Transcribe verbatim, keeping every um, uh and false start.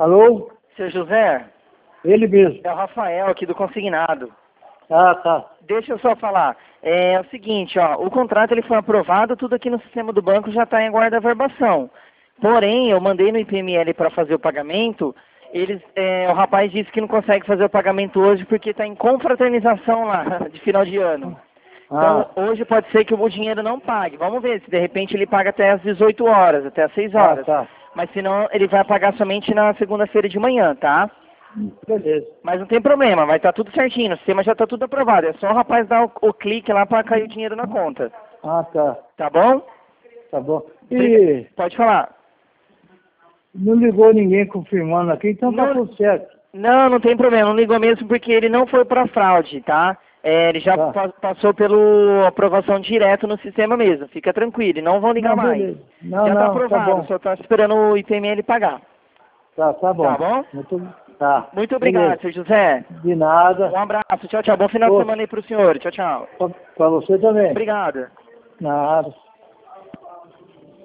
Alô? Seu José? Ele mesmo. É o Rafael aqui do Consignado. Ah, tá. Deixa eu só falar. É, é o seguinte, ó, o contrato ele foi aprovado, tudo aqui no sistema do banco já está em guarda verbação. Porém, eu mandei no I P M L para fazer o pagamento, eles, é, o rapaz disse que não consegue fazer o pagamento hoje porque está em confraternização lá, de final de ano. Então, Ah, hoje pode ser que o dinheiro não pague. Vamos ver se de repente ele paga até às dezoito horas, até às seis ah, horas. tá. Mas senão ele vai pagar somente na segunda-feira de manhã, tá? Beleza. Mas não tem problema, vai estar tudo certinho, o sistema já está tudo aprovado. É só o rapaz dar o, o clique lá para cair o dinheiro na conta. Ah, tá. Tá bom? Tá bom. E Pode falar. não ligou ninguém confirmando aqui, então tá Não, tudo certo. não, não tem problema, não ligou mesmo porque ele não foi para fraude, tá? É, ele já Tá. pa- passou pela aprovação direto no sistema mesmo, fica tranquilo, e não vão ligar Não, mais. beleza. Não, Já está não, tá aprovado, bom. só está esperando o I P M L pagar. Tá, tá bom. Tá bom? Muito, tá. Muito obrigado, Beleza. seu José. De nada. Um abraço, tchau, tchau. Bom final de Ô, semana aí pro senhor. Tchau, tchau. pra pra você também. Obrigado. Nada.